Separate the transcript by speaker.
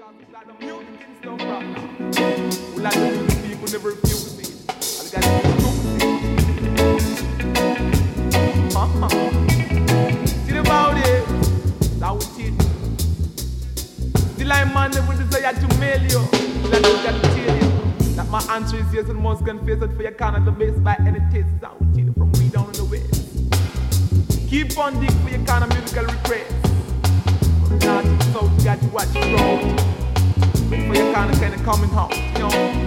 Speaker 1: My answer is yes and must confess it for your kind of the best by any taste. I will tell you from way down in the west. Keep on dig for your kind of musical requests. From north to south, you got to watch your road. Wait for your kind of coming home, you know.